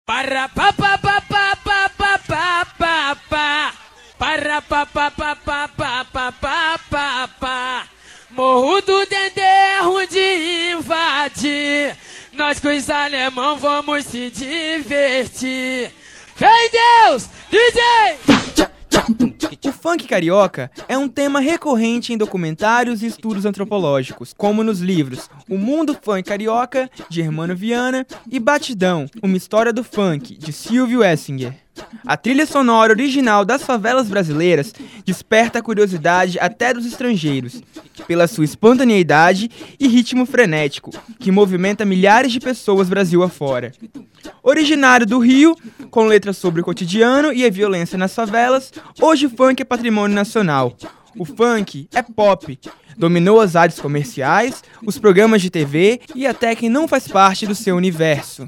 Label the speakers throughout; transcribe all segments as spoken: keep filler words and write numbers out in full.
Speaker 1: Para pa pa pa pa pa pa pa pa pa. Para pa pa pa pa pa pa pa pa pa. Morro do Dendê é ruim de invadir. Nós com os alemão vamos se divertir. Vem Deus, D J!
Speaker 2: O funk carioca é um tema recorrente em documentários e estudos antropológicos, como nos livros O Mundo Funk Carioca, de Hermano Viana, e Batidão, uma história do funk, de Silvio Essinger. A trilha sonora original das favelas brasileiras desperta a curiosidade até dos estrangeiros, pela sua espontaneidade e ritmo frenético, que movimenta milhares de pessoas Brasil afora. Originário do Rio, com letras sobre o cotidiano e a violência nas favelas, hoje o funk é patrimônio nacional. O funk é pop, dominou as áreas comerciais, os programas de T V e até quem não faz parte do seu universo.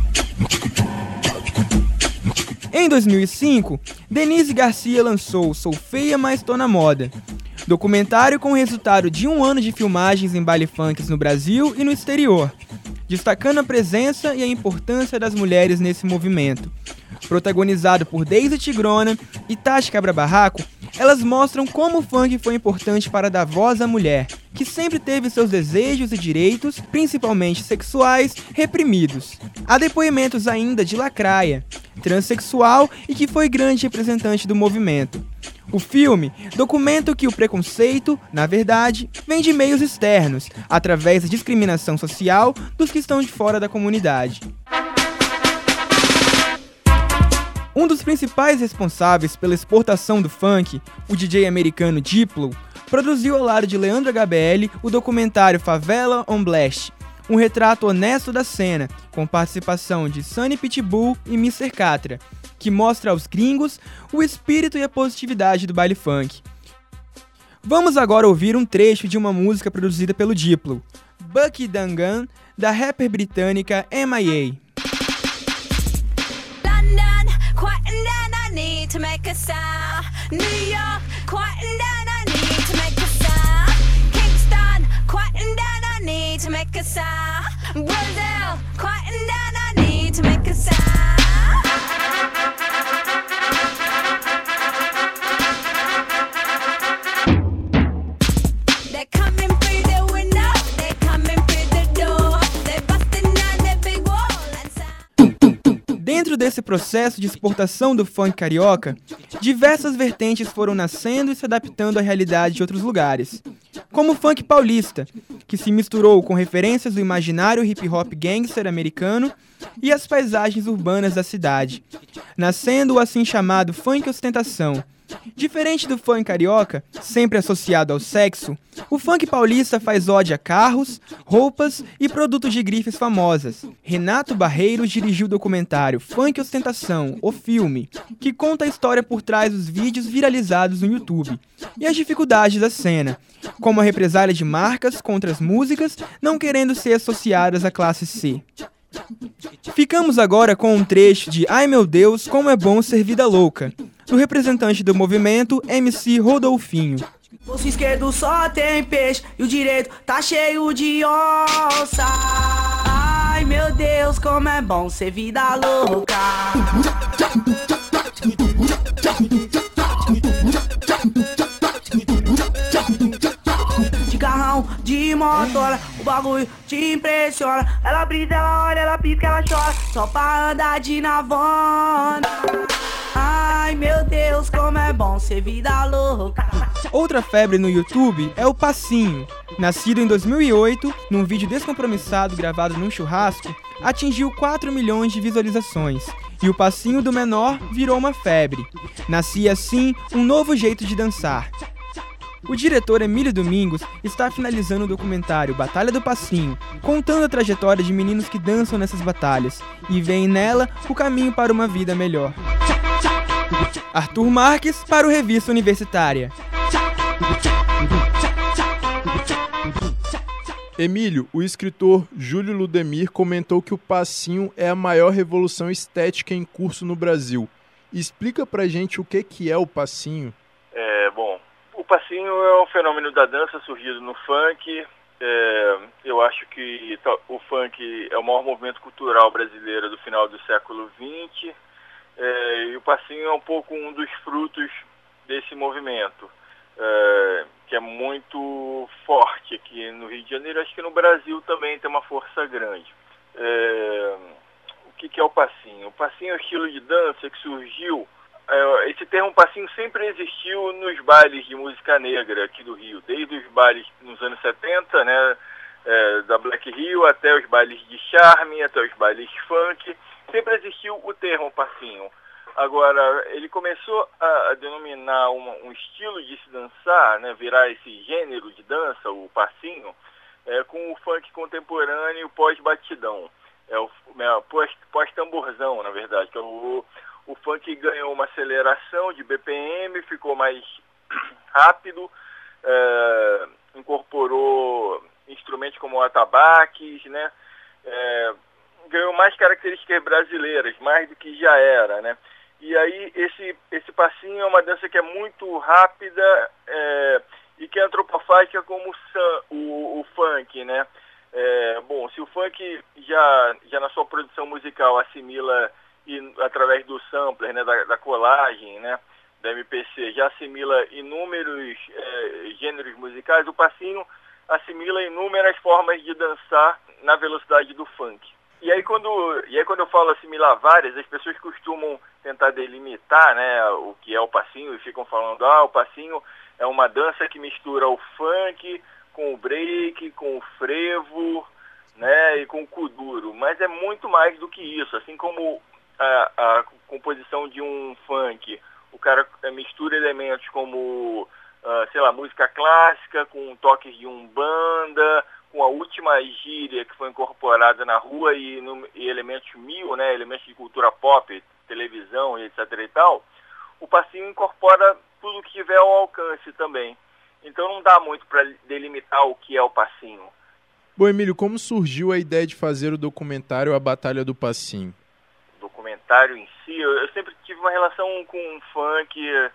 Speaker 2: Em dois mil e cinco, Denise Garcia lançou Sou Feia, Mas Tô na Moda, documentário com o resultado de um ano de filmagens em baile funks no Brasil e no exterior, destacando a presença e a importância das mulheres nesse movimento. Protagonizado por Deise Tigrona e Tati Quebra-Barraco, elas mostram como o funk foi importante para dar voz à mulher, que sempre teve seus desejos e direitos, principalmente sexuais, reprimidos. Há depoimentos ainda de Lacraia, transexual e que foi grande representante do movimento. O filme documenta que o preconceito, na verdade, vem de meios externos, através da discriminação social dos que estão de fora da comunidade. Um dos principais responsáveis pela exportação do funk, o D J americano Diplo, produziu ao lado de Leandro H B L o documentário Favela on Blast, um retrato honesto da cena, com participação de Sunny Pitbull e mister Catra, que mostra aos gringos o espírito e a positividade do baile funk. Vamos agora ouvir um trecho de uma música produzida pelo Diplo, Bucky Dangan, da rapper britânica M I A.
Speaker 3: To make a sound, New York, quieting down, I need to make a sound. Kingston, quieting down, I need to make a sound. Brazil, quieting down, I need to make a sound. They're coming through the window, they're coming through the door, they're busting down the big wall and sound.
Speaker 2: Dentro desse processo de exportação do funk carioca, diversas vertentes foram nascendo e se adaptando à realidade de outros lugares, como o funk paulista, que se misturou com referências do imaginário hip-hop gangster americano e as paisagens urbanas da cidade, nascendo o assim chamado funk ostentação. Diferente do funk carioca, sempre associado ao sexo, o funk paulista faz ode a carros, roupas e produtos de grifes famosas. Renato Barreiros dirigiu o documentário Funk Ostentação, o filme, que conta a história por trás dos vídeos viralizados no YouTube e as dificuldades da cena, como a represália de marcas contra as músicas não querendo ser associadas à classe C. Ficamos agora com um trecho de Ai Meu Deus, Como É Bom Ser Vida Louca, do representante do movimento M C Rodolfinho.
Speaker 4: O esquerdo só tem peixe e o direito tá cheio de onça. Ai meu Deus, como é bom ser vida louca. De carrão, de motora, o bagulho te impressiona. Ela brisa, ela olha, ela pisca, ela chora, só pra andar de navona. Ai meu Deus, como é bom ser vida louca.
Speaker 2: Outra febre no YouTube é o Passinho. Nascido em dois mil e oito, num vídeo descompromissado gravado num churrasco, atingiu quatro milhões de visualizações. E o passinho do menor virou uma febre. Nascia assim um novo jeito de dançar. O diretor Emílio Domingos está finalizando o documentário Batalha do Passinho, contando a trajetória de meninos que dançam nessas batalhas e veem nela o caminho para uma vida melhor. Arthur Marques para o Revista Universitária.
Speaker 5: Emílio, o escritor Júlio Ludemir comentou que o passinho é a maior revolução estética em curso no Brasil. Explica pra gente o que, que é o passinho.
Speaker 6: É, bom, o passinho é um fenômeno da dança surgido no funk É, eu acho que o funk é o maior movimento cultural brasileiro do final do século vinte, é, e o passinho é um pouco um dos frutos desse movimento, é, que é muito forte aqui no Rio de Janeiro. Acho que no Brasil também tem uma força grande. É, o que, que é o passinho? O passinho é um estilo de dança que surgiu. É, esse termo passinho sempre existiu nos bailes de música negra aqui do Rio, desde os bailes nos anos setenta, né, é, da Black Rio, até os bailes de charme, até os bailes de funk, sempre existiu o termo passinho. Agora, ele começou a, a denominar uma, um estilo de se dançar, né, virar esse gênero de dança, o passinho, é, com o funk contemporâneo pós-batidão, é o é, pós, pós-tamborzão, na verdade, que é o, o funk ganhou uma aceleração de B P M, ficou mais rápido, é, incorporou instrumentos como atabaques, né, é, ganhou mais características brasileiras, mais do que já era, né. E aí esse, esse passinho é uma dança que é muito rápida, é, e que é antropofágica como o, o, o funk, né. É, bom, se o funk já, já na sua produção musical assimila, e, através do sampler, né, da, da colagem, né, da M P C, já assimila inúmeros é, gêneros musicais, o passinho assimila inúmeras formas de dançar na velocidade do funk. E aí quando, e aí quando eu falo assimilar várias, as pessoas costumam tentar delimitar, né, o que é o passinho e ficam falando, ah, o passinho é uma dança que mistura o funk com o break, com o frevo, né, e com o kuduro. Mas é muito mais do que isso. Assim como a, a composição de um funk, o cara mistura elementos como, uh, sei lá, música clássica com toques de umbanda, com a última gíria que foi incorporada na rua e, no, e elementos mil, né, elementos de cultura pop, televisão e etc e tal, o passinho incorpora tudo que tiver ao alcance também. Então não dá muito para delimitar o que é o passinho.
Speaker 5: Bom, Emílio, como surgiu a ideia de fazer o documentário A Batalha do Passinho?
Speaker 6: O documentário em si, eu, eu sempre tive uma relação com o funk, é,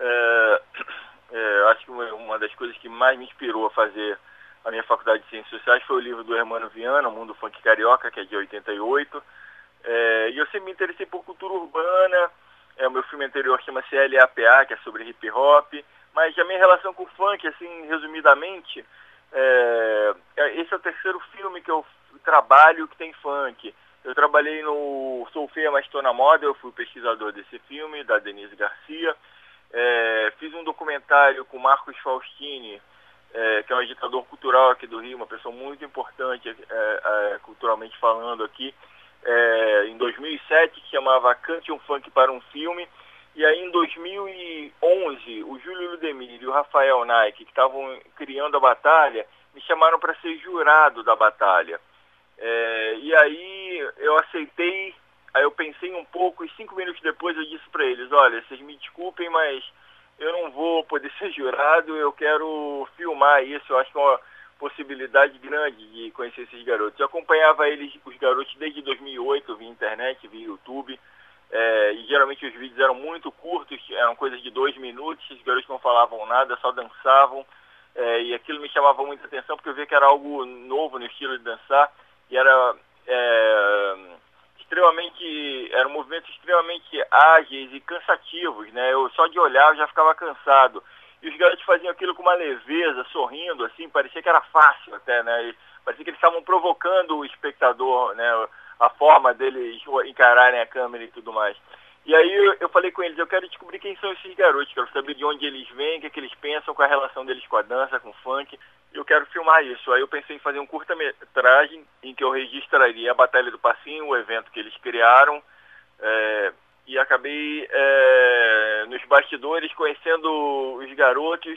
Speaker 6: é, acho que uma, uma das coisas que mais me inspirou a fazer a minha faculdade de Ciências Sociais foi o livro do Hermano Viana, O Mundo Funk Carioca, que é de oitenta e oito, é, e eu sempre me interessei por cultura urbana. É, o meu filme anterior chama-se L A P A, que é sobre hip hop, mas a minha relação com o funk, assim, resumidamente, é, esse é o terceiro filme que eu trabalho que tem funk. Eu trabalhei no Sou Feia, Mas Tô na Moda, eu fui pesquisador desse filme, da Denise Garcia. É, fiz um documentário com Marcos Faustini, é, que é um agitador cultural aqui do Rio, uma pessoa muito importante é, é, culturalmente falando aqui, é, em dois mil e sete, que chamava Cante um Funk para um Filme. E aí em dois mil e onze, o Júlio Ludemir e o Rafael Nike, que estavam criando a batalha, me chamaram para ser jurado da batalha. É, e aí eu aceitei, aí eu pensei um pouco e cinco minutos depois eu disse para eles, olha, vocês me desculpem, mas eu não vou poder ser jurado, eu quero filmar isso, eu acho que é uma possibilidade grande de conhecer esses garotos. Eu acompanhava eles, os garotos, desde dois mil e oito, via internet, via YouTube, é, e geralmente os vídeos eram muito curtos, eram coisas de dois minutos, os garotos não falavam nada, só dançavam, é, e aquilo me chamava muita atenção, porque eu via que era algo novo no estilo de dançar, e era é, extremamente, eram movimentos extremamente ágeis e cansativos, né? Eu só de olhar eu já ficava cansado. E os garotos faziam aquilo com uma leveza, sorrindo, assim, parecia que era fácil até, né? E parecia que eles estavam provocando o espectador, né? A forma deles encararem a câmera e tudo mais. E aí eu, eu falei com eles, eu quero descobrir quem são esses garotos, quero saber de onde eles vêm, o que, é que eles pensam, qual é a relação deles com a dança, com o funk. Eu quero filmar isso. Aí eu pensei em fazer um curta-metragem em que eu registraria a Batalha do Passinho, o evento que eles criaram, é, e acabei é, nos bastidores conhecendo os garotos,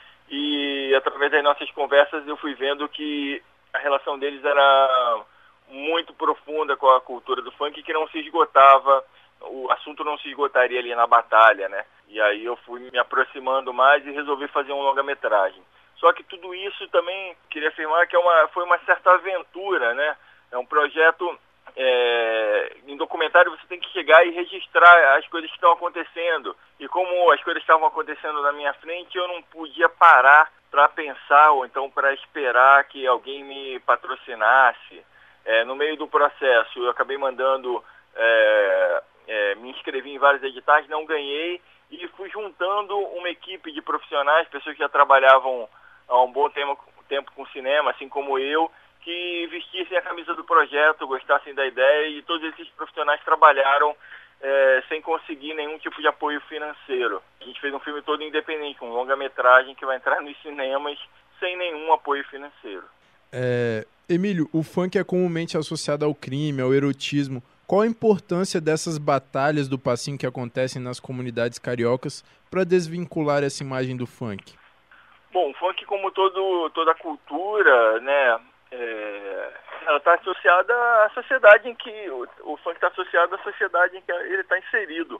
Speaker 6: e através das nossas conversas eu fui vendo que a relação deles era muito profunda com a cultura do funk, que não se esgotava, o assunto não se esgotaria ali na batalha, né? E aí eu fui me aproximando mais e resolvi fazer um longa-metragem. Só que tudo isso também, queria afirmar que é uma, foi uma certa aventura, né? É um projeto é, em documentário você tem que chegar e registrar as coisas que estão acontecendo. E como as coisas estavam acontecendo na minha frente, eu não podia parar para pensar ou então para esperar que alguém me patrocinasse. É, no meio do processo, eu acabei mandando, é, é, me inscrevi em vários editais, não ganhei, e fui juntando uma equipe de profissionais, pessoas que já trabalhavam há um bom tempo, tempo com cinema, assim como eu, que vestissem a camisa do projeto, gostassem da ideia, e todos esses profissionais trabalharam é, sem conseguir nenhum tipo de apoio financeiro. A gente fez um filme todo independente, um longa-metragem que vai entrar nos cinemas sem nenhum apoio financeiro.
Speaker 5: É, Emílio, o funk é comumente associado ao crime, ao erotismo. Qual a importância dessas batalhas do passinho que acontecem nas comunidades cariocas para desvincular essa imagem do funk?
Speaker 6: Bom, o funk, como todo, toda cultura, né, é, ela está associada à sociedade em que o, o funk está associado à sociedade em que ele está inserido.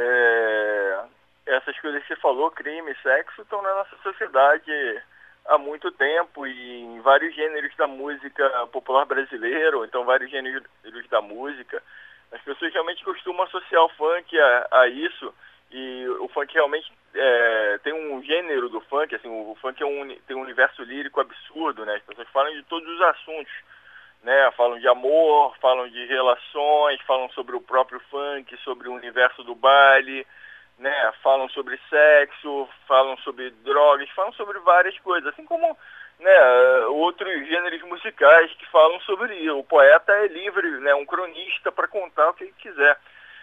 Speaker 6: É, essas coisas que você falou, crime, sexo, estão na nossa sociedade há muito tempo e em vários gêneros da música popular brasileira, ou então vários gêneros da música. As pessoas realmente costumam associar o funk a, a isso, e o funk realmente é, tem um gênero do funk, assim, o, o funk é um, tem um universo lírico absurdo, né? As pessoas falam de todos os assuntos, né? Falam de amor, falam de relações, falam sobre o próprio funk, sobre o universo do baile, né, falam sobre sexo, falam sobre drogas, falam sobre várias coisas, assim como, né, outros gêneros musicais que falam sobre isso. O poeta é livre, né, um cronista para contar o que ele quiser.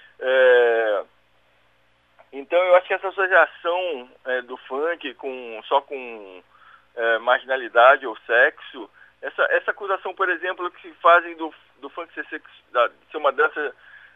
Speaker 6: É... Então eu acho que essa associação é, do funk com, só com é, marginalidade ou sexo, essa, essa acusação, por exemplo, que se fazem do, do funk ser, sex, da, ser uma dança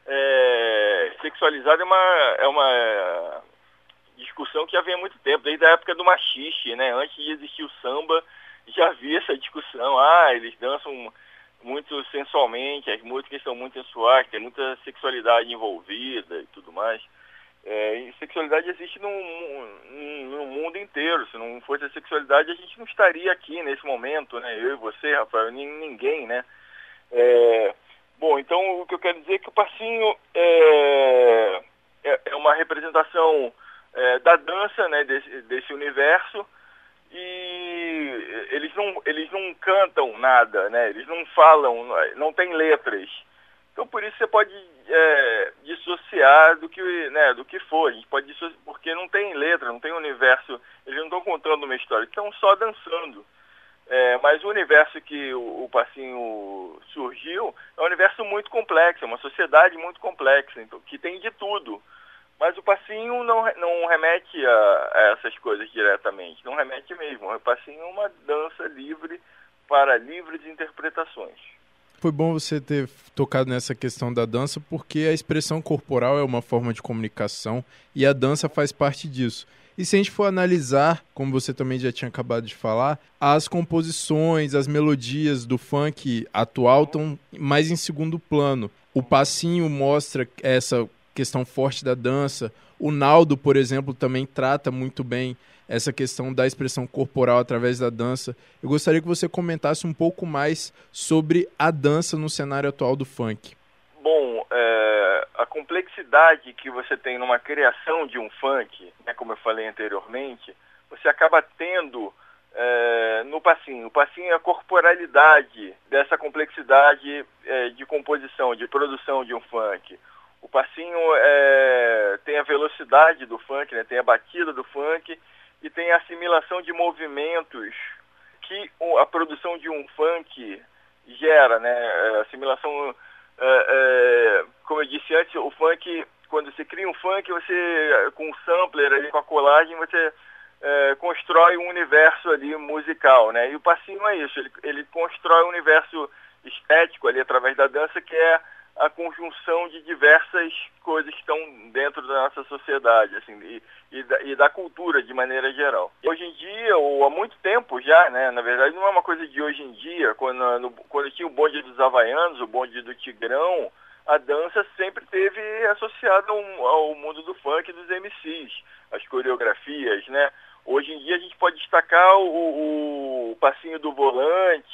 Speaker 6: É, sexualizada é uma, é uma discussão que já vem há muito tempo, desde a época do machixe, né? Antes de existir o samba, já havia essa discussão. Ah, eles dançam muito sensualmente, as músicas são muito sensuais, tem muita sexualidade envolvida e tudo mais. É, e sexualidade existe no, no mundo inteiro. Se não fosse a sexualidade, a gente não estaria aqui nesse momento, né? Eu e você, Rafael, ninguém, né? É... Bom, então o que eu quero dizer é que o passinho é, é, é uma representação é, da dança, né, desse, desse universo, e eles não, eles não cantam nada, né, eles não falam, não tem letras. Então por isso você pode é, dissociar do que, né, do que for, a gente pode dissociar, porque não tem letra, não tem universo, eles não estão contando uma história, estão só dançando. É, mas o universo que o, o passinho surgiu é um universo muito complexo, é uma sociedade muito complexa, então, que tem de tudo. Mas o passinho não, não remete a, a essas coisas diretamente, não remete mesmo. O passinho é uma dança livre para livres interpretações.
Speaker 5: Foi bom você ter tocado nessa questão da dança, porque a expressão corporal é uma forma de comunicação e a dança faz parte disso. E se a gente for analisar, como você também já tinha acabado de falar, as composições, as melodias do funk atual estão mais em segundo plano. O passinho mostra essa questão forte da dança. O Naldo, por exemplo, também trata muito bem essa questão da expressão corporal através da dança. Eu gostaria que você comentasse um pouco mais sobre a dança no cenário atual do funk.
Speaker 6: Bom, é, a complexidade que você tem numa criação de um funk, né, como eu falei anteriormente, você acaba tendo é, no passinho. O passinho é a corporalidade dessa complexidade é, de composição, de produção de um funk. O passinho é, tem a velocidade do funk, né, tem a batida do funk e tem a assimilação de movimentos que a produção de um funk gera, né, a assimilação... É, é, como eu disse antes, o funk, quando você cria um funk, você, com um sampler ali, com a colagem, você é, constrói um universo ali musical, né? E o passinho é isso, ele, ele constrói um universo estético ali através da dança, que é a conjunção de diversas coisas que estão dentro da nossa sociedade, assim, e, e, da, e da cultura de maneira geral. Hoje em dia, ou há muito tempo já, né, na verdade não é uma coisa de hoje em dia, quando, no, quando tinha o bonde dos Havaianos, o bonde do Tigrão, a dança sempre esteve associada ao, ao mundo do funk e dos M Cs, as coreografias, né? Hoje em dia a gente pode destacar o, o passinho do volante,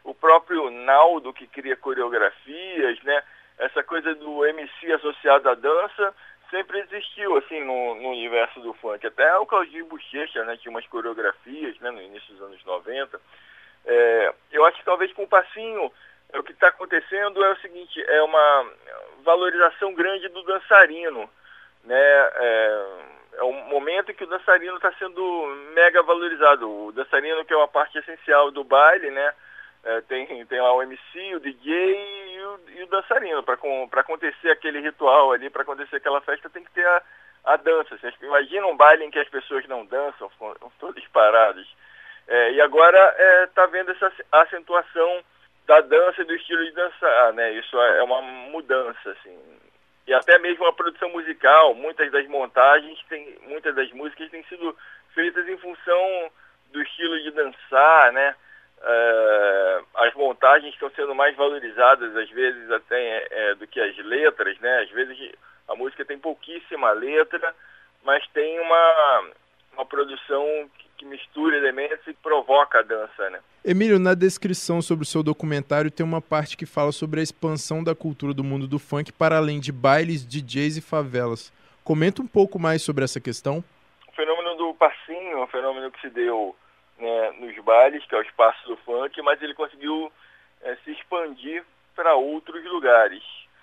Speaker 6: o próprio Naldo, que cria coreografias, né? Essa coisa do M C associado à dança sempre existiu, assim, no, no universo do funk. Até o Claudinho Bochecha, né, tinha umas coreografias, né, no início dos anos noventa. É, eu acho que talvez com o passinho, o que está acontecendo é o seguinte, é uma valorização grande do dançarino, né? É, é um momento em que o dançarino está sendo mega valorizado. O dançarino, que é uma parte essencial do baile, né? É, tem, tem lá o M C, o D J e o, e o dançarino. Para acontecer aquele ritual ali, para acontecer aquela festa, tem que ter a, a dança. Vocês imaginam um baile em que as pessoas não dançam, ficam todas paradas. É, e agora está é, vendo essa acentuação da dança e do estilo de dançar, né? Isso é uma mudança, assim. E até mesmo a produção musical, muitas das montagens, tem, muitas das músicas têm sido feitas em função do estilo de dançar, né? Uh, as montagens estão sendo mais valorizadas, às vezes até é, do que as letras, né? Às vezes a música tem pouquíssima letra, mas tem uma, uma produção que, que mistura elementos e provoca a dança, né?
Speaker 5: Emílio, na descrição sobre o seu documentário tem uma parte que fala sobre a expansão da cultura do mundo do funk para além de bailes, D Js e favelas. Comenta um pouco mais sobre essa questão.
Speaker 6: O fenômeno do passinho é um fenômeno que se deu, né, nos bailes, que é o espaço do funk, mas ele conseguiu é, se expandir para outros lugares.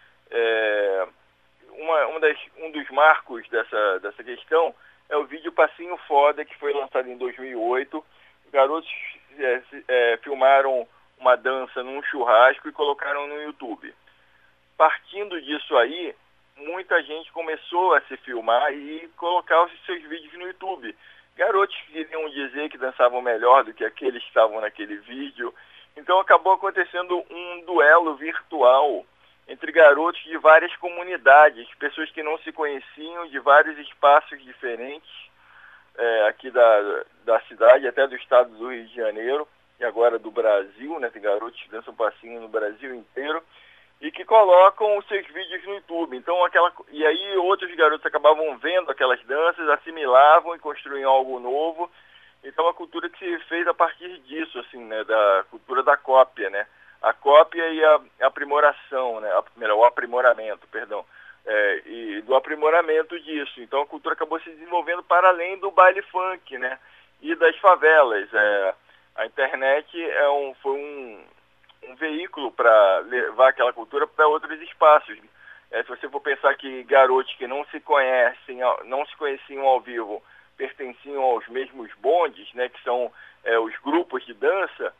Speaker 6: É, uma, uma das, um dos marcos dessa, dessa questão é o vídeo Passinho Foda, que foi lançado em dois mil e oito. Garotos é, é, filmaram uma dança num churrasco e colocaram no YouTube. Partindo disso aí, muita gente começou a se filmar e colocar os seus vídeos no YouTube. Garotos queriam dizer que dançavam melhor do que aqueles que estavam naquele vídeo. Então acabou acontecendo um duelo virtual entre garotos de várias comunidades, pessoas que não se conheciam, de vários espaços diferentes, é, aqui da, da cidade, até do estado do Rio de Janeiro, e agora do Brasil, né? Tem garotos que dançam passinho no Brasil inteiro, e que colocam os seus vídeos no YouTube. Então, aquela, e aí outros garotos acabavam vendo aquelas danças, assimilavam e construíam algo novo. Então, a cultura que se fez a partir disso, assim, né, da cultura da cópia, né? A cópia e a aprimoração, né? Melhor, o aprimoramento, perdão. É, e do aprimoramento disso. Então, a cultura acabou se desenvolvendo para além do baile funk, né? E das favelas. É, a internet é um, foi um... um veículo para levar aquela cultura para outros espaços. É, se você for pensar que garotos que não se conhecem, não se conheciam ao vivo, pertenciam aos mesmos bondes, né, que são é, os grupos de dança,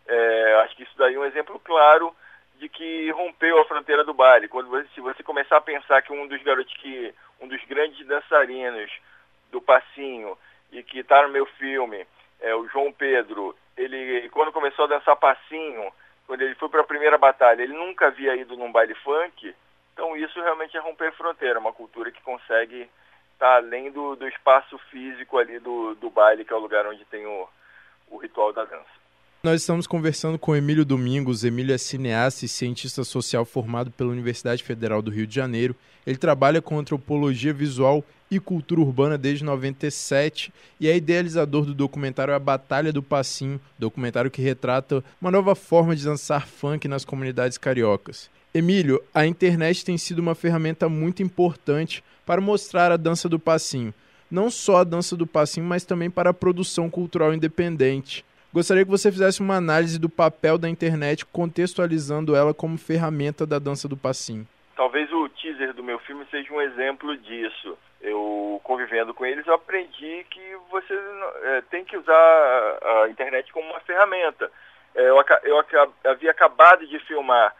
Speaker 6: é, acho que isso daí é um exemplo claro de que rompeu a fronteira do baile. Quando você, se você começar a pensar que um dos garotos que, um dos grandes dançarinos do passinho e que está no meu filme, é o João Pedro, ele quando começou a dançar passinho, quando ele foi para a primeira batalha, ele nunca havia ido num baile funk. Então isso realmente é romper fronteira, uma cultura que consegue estar além do, do espaço físico ali do, do baile, que é o lugar onde tem o, o ritual da dança.
Speaker 5: Nós estamos conversando com Emílio Domingos. Emílio é cineasta e cientista social formado pela Universidade Federal do Rio de Janeiro. Ele trabalha com antropologia visual e cultura urbana desde noventa e sete e é idealizador do documentário A Batalha do Passinho, documentário que retrata uma nova forma de dançar funk nas comunidades cariocas. Emílio, a internet tem sido uma ferramenta muito importante para mostrar a dança do passinho. Não só a dança do passinho, mas também para a produção cultural independente. Gostaria que você fizesse uma análise do papel da internet, contextualizando ela como ferramenta da dança do passinho.
Speaker 6: Talvez o teaser do meu filme seja um exemplo disso. Eu, convivendo com eles, eu aprendi que você é, tem que usar a, a internet como uma ferramenta. É, eu, eu havia acabado de filmar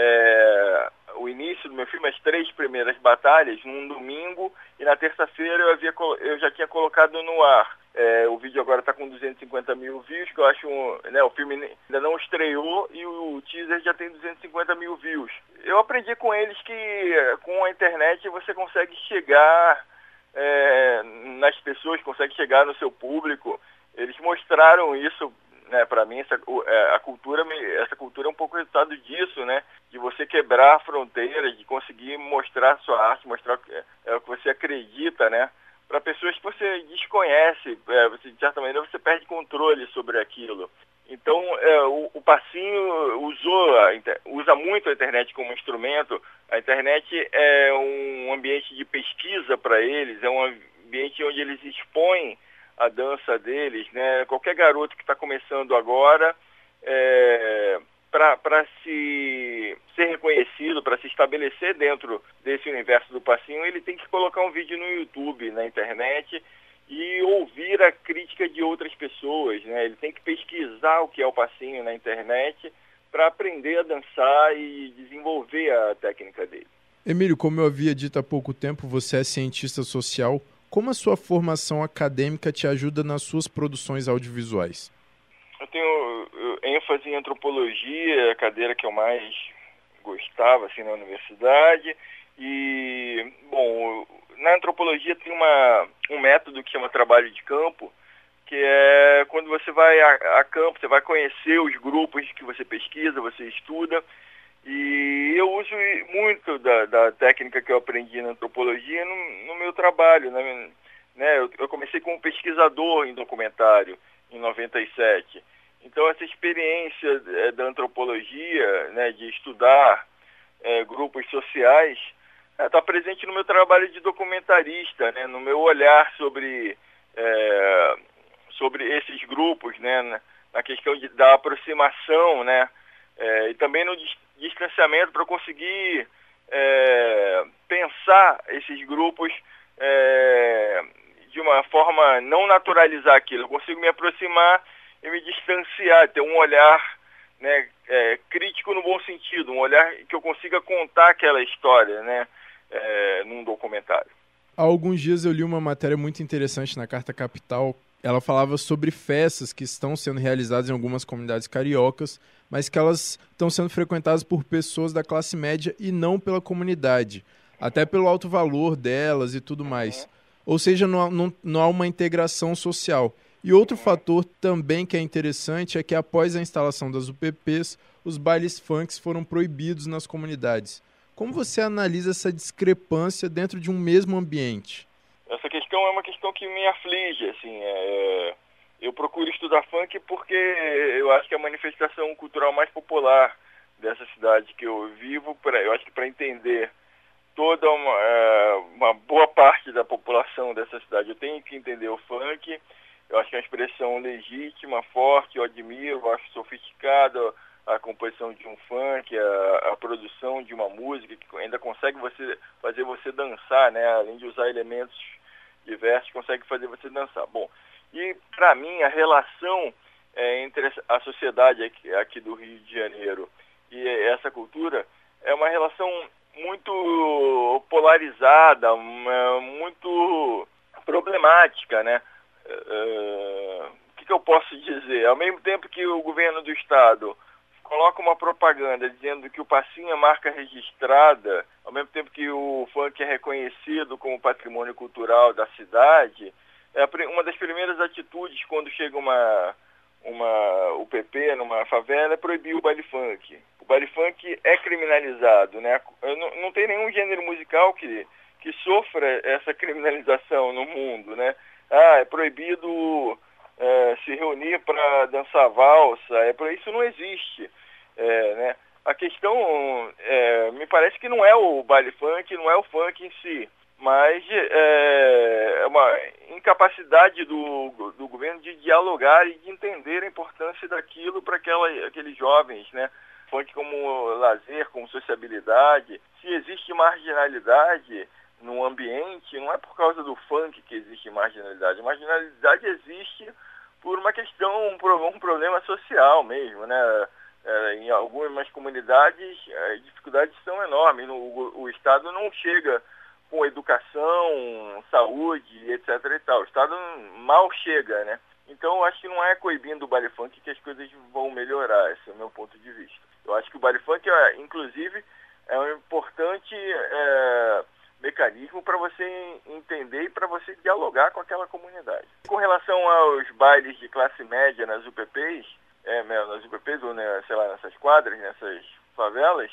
Speaker 6: é, o início do meu filme, as três primeiras batalhas, num domingo, e na terça-feira eu, havia, eu já tinha colocado no ar. É, o vídeo agora está com duzentos e cinquenta mil views, que eu acho, né, o filme ainda não estreou e o teaser já tem duzentos e cinquenta mil views. Eu aprendi com eles que com a internet você consegue chegar é, nas pessoas, consegue chegar no seu público. Eles mostraram isso, né, para mim, essa, a cultura, essa cultura é um pouco resultado disso, né, de você quebrar fronteiras, de conseguir mostrar sua arte, mostrar é, o que você acredita, né, para pessoas que você desconhece, é, você, de certa maneira você perde controle sobre aquilo. Então, é, o, o Passinho usou a, usa muito a internet como instrumento. A internet é um ambiente de pesquisa para eles, é um ambiente onde eles expõem a dança deles, né? Qualquer garoto que está começando agora, é, para se ser reconhecido, para se estabelecer dentro desse universo do Passinho, ele tem que colocar um vídeo no YouTube, na internet, e ouvir a crítica de outras pessoas, né? Ele tem que pesquisar o que é o Passinho na internet para aprender a dançar e desenvolver a técnica dele.
Speaker 5: Emílio, como eu havia dito há pouco tempo, você é cientista social. Como a sua formação acadêmica te ajuda nas suas produções audiovisuais?
Speaker 6: Eu tenho ênfase em antropologia, a cadeira que eu mais gostava assim, na universidade. E, bom, na antropologia tem uma, um método que chama trabalho de campo, que é quando você vai a, a campo, você vai conhecer os grupos que você pesquisa, você estuda. E eu uso muito da, da técnica que eu aprendi na antropologia no, no meu trabalho. Né? Né? Eu, eu comecei como pesquisador em documentário em noventa e sete. Então essa experiência é, da antropologia, né, de estudar é, grupos sociais, está é, presente no meu trabalho de documentarista, né, no meu olhar sobre, é, sobre esses grupos, né, na, na questão de, da aproximação, né, é, e também no distanciamento para conseguir é, pensar esses grupos é, de uma forma não naturalizar aquilo. Eu consigo me aproximar e me distanciar, ter um olhar, né, é, crítico no bom sentido, um olhar que eu consiga contar aquela história, né, é, num documentário.
Speaker 5: Há alguns dias eu li uma matéria muito interessante na Carta Capital. Ela falava sobre festas que estão sendo realizadas em algumas comunidades cariocas, mas que elas estão sendo frequentadas por pessoas da classe média e não pela comunidade, até pelo alto valor delas e tudo mais. Uhum. Ou seja, não há, não, não há uma integração social. E outro fator também que é interessante é que após a instalação das U P Ps, os bailes funks foram proibidos nas comunidades. Como você analisa essa discrepância dentro de um mesmo ambiente?
Speaker 6: Essa questão é uma questão que me aflige, assim, é... eu procuro estudar funk porque eu acho que é a manifestação cultural mais popular dessa cidade que eu vivo, pra... eu acho que para entender toda uma, é... uma boa parte da população dessa cidade, eu tenho que entender o funk. Eu acho que é uma expressão legítima, forte, eu admiro, eu acho sofisticada a composição de um funk, a, a produção de uma música que ainda consegue você, fazer você dançar, né? Além de usar elementos diversos, consegue fazer você dançar. Bom, e para mim a relação é, entre a sociedade aqui, aqui do Rio de Janeiro e essa cultura é uma relação muito polarizada, uma, muito problemática, né? Uh, o que, que eu posso dizer? Ao mesmo tempo que o governo do estado coloca uma propaganda dizendo que o Passinho é marca registrada, ao mesmo tempo que o funk é reconhecido como patrimônio cultural da cidade, é uma das primeiras atitudes quando chega uma, uma U P P numa favela é proibir o baile funk. O baile funk é criminalizado, né? Não, não tem nenhum gênero musical que, que sofra essa criminalização no mundo, né? Ah, é proibido é, se reunir para dançar valsa, é, por isso não existe. É, né? A questão, é, me parece que não é o baile funk, não é o funk em si, mas é, é uma incapacidade do, do governo de dialogar e de entender a importância daquilo para aqueles jovens, né? Funk como lazer, como sociabilidade. Se existe marginalidade no ambiente, não é por causa do funk que existe marginalidade. A marginalidade existe por uma questão, um problema social mesmo, né? É, em algumas comunidades as dificuldades são enormes. O, o Estado não chega com educação, saúde, etc e tal. O Estado mal chega, né? Então eu acho que não é coibindo o baile funk que as coisas vão melhorar. Esse é o meu ponto de vista. Eu acho que o baile funk, é, inclusive, é um importante é, mecanismo para você entender e para você dialogar com aquela comunidade. Com relação aos bailes de classe média nas U P Ps, é, nas U P Ps ou, né, sei lá, nessas quadras, nessas favelas,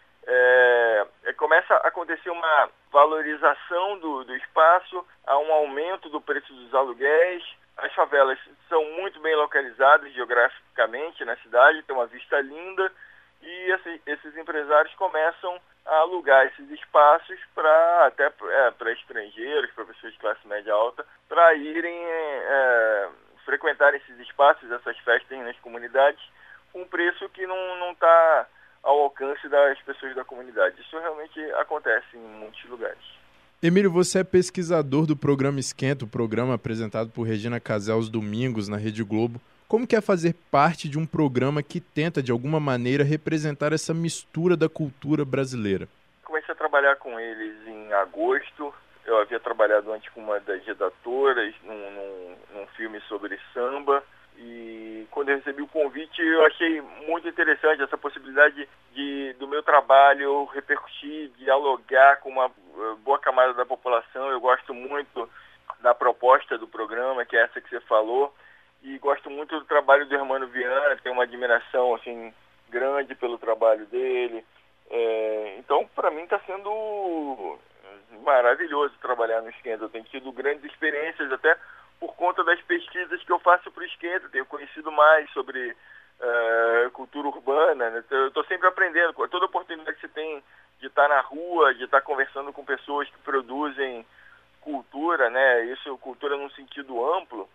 Speaker 6: é, é, começa a acontecer uma valorização do, do espaço, há um aumento do preço dos aluguéis, as favelas são muito bem localizadas geograficamente na cidade, tem uma vista linda, e esse, esses empresários começam a alugar esses espaços para até é, para estrangeiros, para pessoas de classe média alta, para irem é, frequentar esses espaços, essas festas nas comunidades, com um preço que não está ao alcance das pessoas da comunidade. Isso realmente acontece em muitos lugares.
Speaker 5: Emílio, você é pesquisador do programa Esquenta, o programa apresentado por Regina Casé aos domingos na Rede Globo. Como que é fazer parte de um programa que tenta, de alguma maneira, representar essa mistura da cultura brasileira?
Speaker 6: Comecei a trabalhar com eles em agosto. Eu havia trabalhado antes com uma das redatoras num, num, num filme sobre samba. E quando eu recebi o convite, eu achei muito interessante essa possibilidade de, do meu trabalho repercutir, dialogar com uma boa camada da população. Eu gosto muito da proposta do programa, que é essa que você falou, e gosto muito do trabalho do Hermano Viana, tenho uma admiração assim, grande pelo trabalho dele. É, então, para mim, está sendo maravilhoso trabalhar no Esquenta. Eu tenho tido grandes experiências, até por conta das pesquisas que eu faço para o Esquenta. Tenho conhecido mais sobre uh, cultura urbana, né? Eu estou sempre aprendendo. Toda oportunidade que você tem de estar na rua, de estar conversando com pessoas que produzem cultura, né? Isso, cultura num sentido amplo,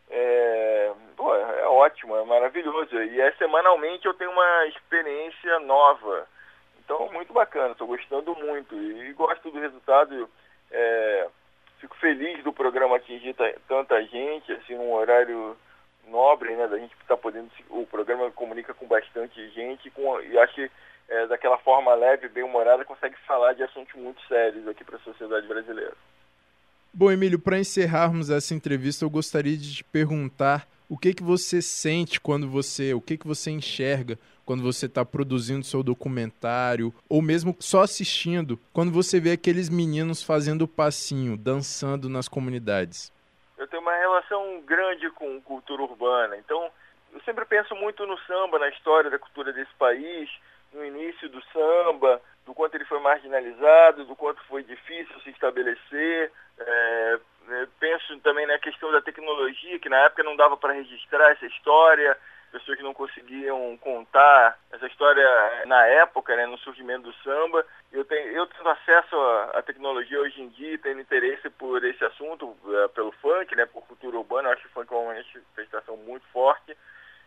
Speaker 6: é, pô, é ótimo, é maravilhoso. E é, semanalmente eu tenho uma experiência nova. Então, muito bacana, estou gostando muito. E gosto do resultado. É, fico feliz do programa atingir tanta gente, assim, num horário nobre, né? Da gente estar podendo. O programa comunica com bastante gente com, e acho que é, daquela forma leve, bem-humorada, consegue falar de assuntos muito sérios aqui para a sociedade brasileira.
Speaker 5: Bom, Emílio, para encerrarmos essa entrevista, eu gostaria de te perguntar o que que você sente quando você, o que que você enxerga quando você está produzindo seu documentário, ou mesmo só assistindo, quando você vê aqueles meninos fazendo o passinho, dançando nas comunidades.
Speaker 6: Eu tenho uma relação grande com cultura urbana, então eu sempre penso muito no samba, na história da cultura desse país, no início do samba, do quanto ele foi marginalizado, do quanto foi difícil se estabelecer. É, penso também na questão da tecnologia, que na época não dava para registrar essa história, pessoas não conseguiam contar essa história na época, né, no surgimento do samba. Eu tenho, eu tendo acesso à, à tecnologia hoje em dia, tendo interesse por esse assunto, é, pelo funk, né, por cultura urbana, eu acho que o funk é uma manifestação muito forte.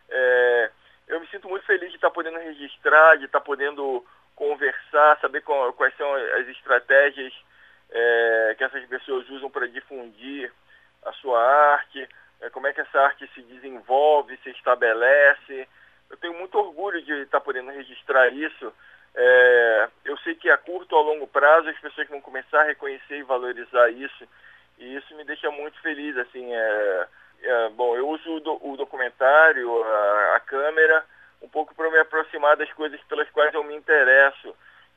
Speaker 6: É, eu me sinto muito feliz de estar podendo registrar, de estar podendo conversar, saber qual, quais são as estratégias é, que essas pessoas usam para difundir a sua arte, é, como é que essa arte se desenvolve, se estabelece. Eu tenho muito orgulho de estar podendo registrar isso. É, eu sei que a curto ou a longo prazo as pessoas vão começar a reconhecer e valorizar isso, e isso me deixa muito feliz. Assim, é, é, bom, eu uso o, do, o documentário, a, a câmera, um pouco para me aproximar das coisas pelas quais eu me interesso.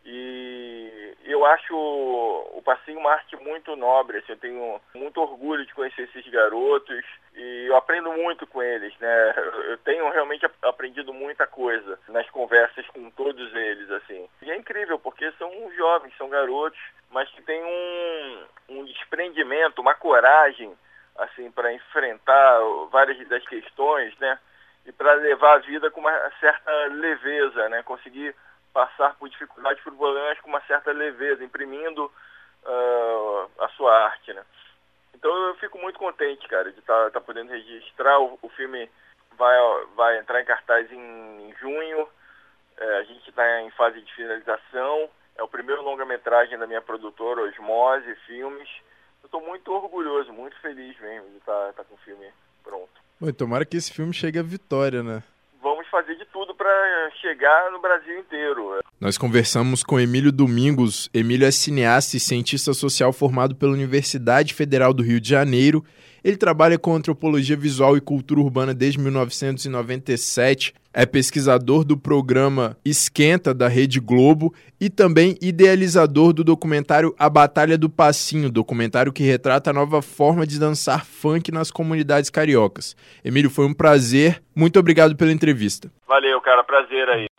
Speaker 6: E eu acho o Passinho uma arte muito nobre, assim, eu tenho muito orgulho de conhecer esses garotos e eu aprendo muito com eles, né? Eu tenho realmente aprendido muita coisa nas conversas com todos eles, assim. E é incrível, porque são jovens, são garotos, mas que têm um, um desprendimento, uma coragem, assim, para enfrentar várias das questões, né? E para levar a vida com uma certa leveza, né? Conseguir passar por dificuldades, por problemas com uma certa leveza, imprimindo uh, a sua arte, né? Então eu fico muito contente, cara, de estar tá, tá podendo registrar. O, o filme vai, vai entrar em cartaz em, em junho, é, a gente está em fase de finalização, é o primeiro longa-metragem da minha produtora, Osmose Filmes. Eu estou muito orgulhoso, muito feliz mesmo de estar tá, tá com o filme pronto.
Speaker 5: Bom, tomara que esse filme chegue à vitória, né?
Speaker 6: Vamos fazer de tudo para chegar no Brasil inteiro.
Speaker 5: Nós conversamos com Emílio Domingos. Emílio é cineasta e cientista social formado pela Universidade Federal do Rio de Janeiro. Ele trabalha com antropologia visual e cultura urbana desde mil novecentos e noventa e sete. É pesquisador do programa Esquenta, da Rede Globo, e também idealizador do documentário A Batalha do Passinho, documentário que retrata a nova forma de dançar funk nas comunidades cariocas. Emílio, foi um prazer. Muito obrigado pela entrevista.
Speaker 6: Valeu, cara. Prazer aí.